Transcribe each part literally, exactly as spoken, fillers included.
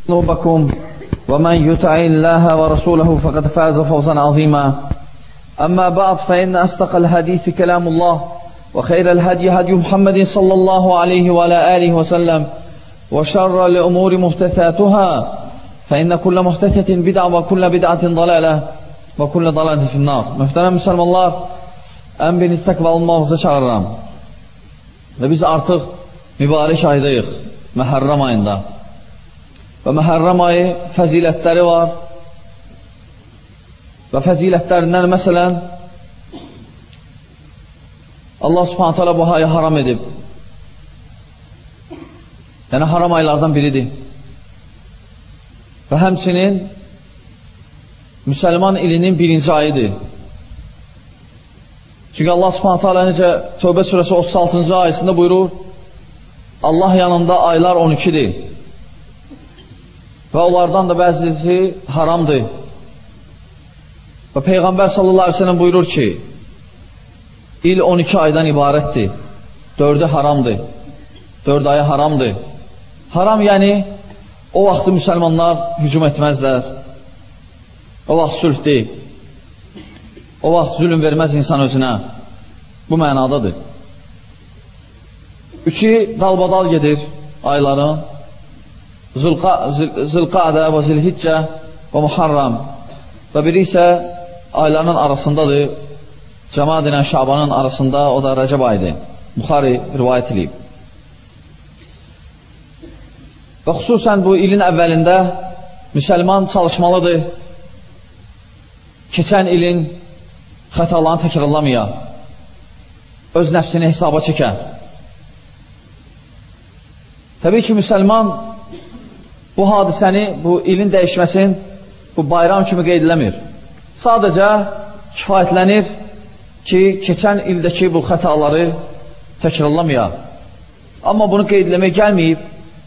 ذنوبكم ومن يطع الله ورسوله فقد فاز فوزا عظيما. أما بعد فإن أصدق الحديث كلام الله وخير الهدي هدي محمد صلى الله عليه وعلى آله وسلم وشر الأمور محدثاتها فإن كل محدثة بدعة وكل بدعة ضلالة وكل ضلالة في النار. Muhterem Müslümanlar, ən birinci təqva olmağınızı çağırıram. Və biz artıq mübarək aydayıq, Məhərrəm ayında. Və Məhərrəm ayı fəzilətləri var. Və fəzilətlərindən məsələn, Allah subhanahu teala bu ayı haram edib. Yəni haram aylardan biridir. Və həmçinin müsəlman ilinin birinci ayıdır. Çünki Allah subhanahu teala necə Tövbə surəsi otuz altıncı ayəsində buyurur, Allah yanında aylar on ikidir. Və onlardan da bəzisi haramdır. Və Peyğəmbər sallallahu aleyhi ve sellem buyurur ki, il on iki aydan ibarətdir. Dördü haramdır. Dörd ayı haramdır. Haram yəni o vaxtı müsəlmanlar hücum etməzlər. O vaxt sülhdür. O vaxt zülüm verməz insan özünə. Bu mənadadır. Üçü dalbadal gedir ayların. Zilqadə və Zilhiccə və Muharram. Və biri isə ayların arasındadır. Cəmad ilə Şabanın arasında, o da Rəcəb ayıdır. Buxari rivayət edib. Və xüsusən bu ilin əvvəlində müsəlman çalışmalıdır. Keçən ilin xətalarını təkrarlamaya, öz nəfsini hesaba çəkən. Təbii ki, müsəlman bu hadisəni, bu ilin dəyişməsin, bu bayram kimi qeyd eləmir. Sadəcə kifayətlənir ki, keçən ildəki bu xətaları təkrarlamaya. Amma bunu qeyd eləmək gəlməyib.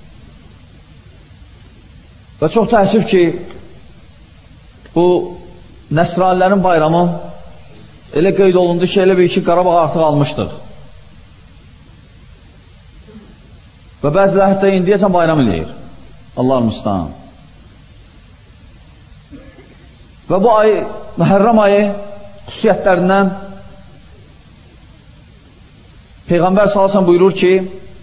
Və çox təəssüf ki, bu Nəsranilərin bayramı elə qeyd olundu ki, elə bir ki, Qarabağ artıq almışdıq. Və bəzilə hətta indiyəcən bayram eləyir. Allah-ı Müstəhan. Və bu ay, Məhərrəm ayı xüsusiyyətlərindən Peyğəmbər sallallahu əleyhi və səlləm buyurur ki,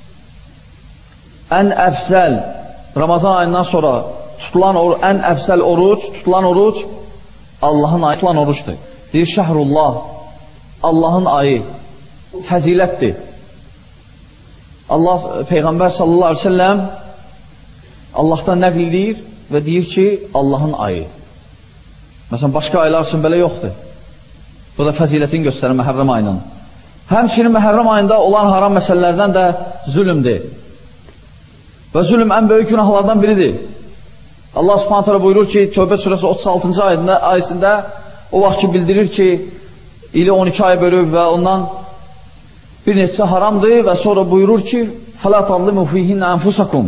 ən əfzəl Ramazan ayından sonra tutulan ən əfzəl oruc, tutulan oruc Allahın ayı tutulan oruçdur. Deyir, şəhrullah, Allahın ayı, fəzilətdir. Allah, Peyğəmbər sallallahu əleyhi və səlləm Allahdan nəql edir və deyir ki, Allahın ayı. Məsələn, başqa aylar üçün belə yoxdur. Bu da fəzilətin göstərir Məhərrəm ayının. Həmçinin Məhərrəm ayında olan haram məsələlərdən də zülümdür. Və zülüm ən böyük günahlardan biridir. Allah subhanahu teala buyurur ki, Tövbə surəsi otuz altıncı ayəsində o vaxt ki bildirir ki, ili on iki ay bölüb və ondan bir neçə haramdır və sonra buyurur ki, فَلَا تَظْلِمُوا فِيهِنَّ أَنْفُسَكُمْ.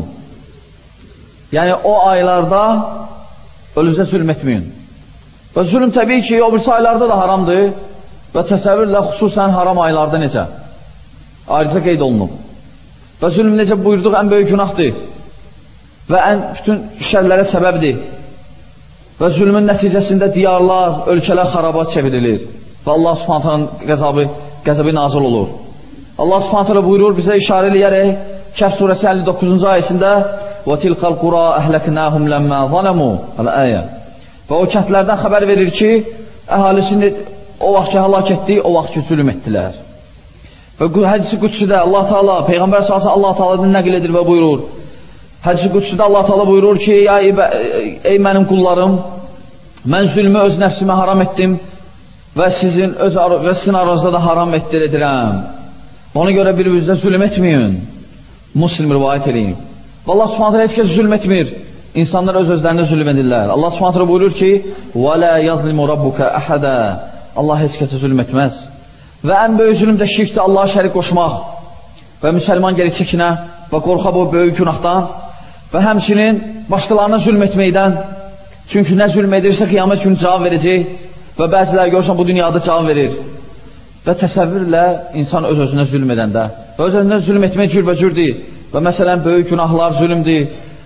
Yəni o aylarda ölünüzə zülm etməyin. Və zülm təbii ki, o birisi aylarda da haramdır və təsəvvürlə xüsusən haram aylarda necə? Ayrıca qeyd olunub. Və zülm necə buyurduq, ən böyük günahdır və ən bütün şərlərə səbəbdir. Və zülmün nəticəsində diyarlar, ölkələr xarabat çevrilir və Allah subhanətənin qəzabı, qəzəbi nazil olur. Allah subhanətələ buyurur, bizə işarə eləyərək Kəhf surəsi əlli doqquzuncu ayəsində وَتِلْقَ الْقُرَى أَهْلَكْنَاهُمْ لَمَّا ظَلَمُوا Əl-əyə. Və o kəndlərdən xəbər verir ki, əhalisini o vaxt ki həlak etdi, o vaxt ki zülm etdilər. Və hədisi qüdsüdə Allah Teala, Peyğəmbər sallallahu əleyhi və səlləm Allah Teala'dan nəql edir və buyurur. Hədisi qüdsüdə Allah Teala buyurur ki, ey, ey mənim qullarım, mən zülmü öz nəfsimə haram etdim və sizin öz və sizin aranızda da haram etdirəcəm. Ona görə bir-birinizə zülm etməyin. Müslim rivayət edin. Və Allah Subhanahu heç kəs zülm etmir. İnsanlar öz özlərinə zülm edirlər. Allah Subhanahu buyurur ki, "Və la yazlimu rabbuka ahada." Allah heç kəsə zülm etməz. Və ən böyük zülm də şirkdir, Allaha şərik qoşmaq. Və müsəlman geri çəkinə və qorxa bu böyük günahdan və həmçinin başqalarına zülm etməkdən. Çünki nə zülm edirsə qiyamət günü cavab verəcək və bəzilər görürsən bu dünyada cavab verir. Və təsəvvürlə insan öz-özünə zülm edəndə və öz-özünə zülm etmək cürbəcürdür və məsələn böyük günahlar zülmdür.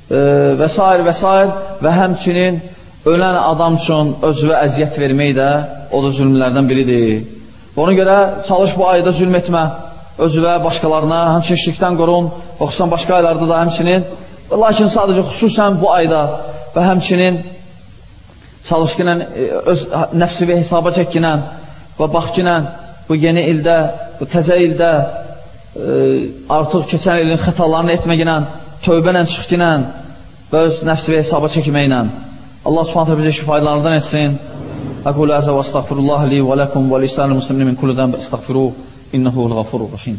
e, və s. və s. və həmçinin ölən adam üçün özünə əziyyət vermək də o da zülmlərdən biridir. Ona görə çalış bu ayda zülm etmə, özünə, başqalarına, həmçinin şirkdən qorun, və xüsusən başqa aylarda da həmçinin, lakin sadəcə xüsusən bu ayda və həmçinin çalış ki, öz nəfsi və hesaba çəkinən və bax ki, bu yeni ildə, bu təzə ildə e, artıq keçən ilin xətalarını etməklə, tövbənlə çıxqinə və öz nəfsi və hesaba çəkməklə Allah subhanətə bizə şifaylarından etsin. Əqulu əzə və əstəğfirullah li və ləkum və lisəl muslimin min kulli dənb əstəğfiru innəhul ğafurur rahim.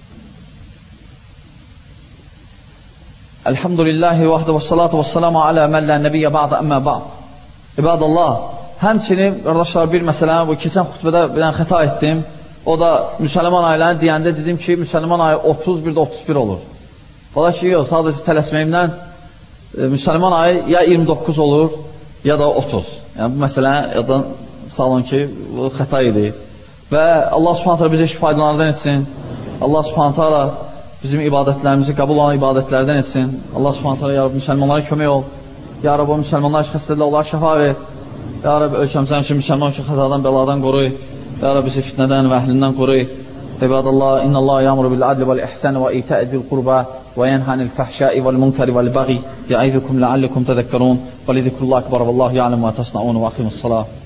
Elhamdülillahi vahdə və salatu və salamu alə mən lə nəbiyyə ba'də əmmə ba'd. İbadallah, həmçinin qardaşlar bir məsələ, bu keçən xutbədə bir dənə xəta etdim. O da müsəlman aylarını deyəndə dedim ki, müsəlman ayı otuz, bir də otuz bir olur. Ola ki, yox, sadəcə tələsməyimdən e, müsəlman ayı ya iyirmi doqquz olur, ya da otuz. Yəni bu məsələ yadan salın ki, bu xəta idi. Və Allah subhanətə bizə şifaydalardan etsin. Allah subhanətə bizim ibadətlərimizi qəbul olan ibadətlərdən etsin. Allah subhanətə ya Rabbi müsəlmanlara kömək ol. Ya Rabbi o müsəlmanlar ki, xəstədirlər, onlar şəfa ver. Ya Rabbi ölkəmizdən ki, müsəlman ki, xətadan, bəladan qoruy. Ya Rabbi bizi fitnədən və əhlindən qoruy. İbadallah, innallah ya'muru bil adli vel ihsani ve ita'i zil qurba ve yenha anil fahşai vel munkari vel baghi ya'izukum la'allakum tadhakkarun. Ve li zikrullahi akbar, vallahu ya'lamu ma tasna'un, ve aqimus salah.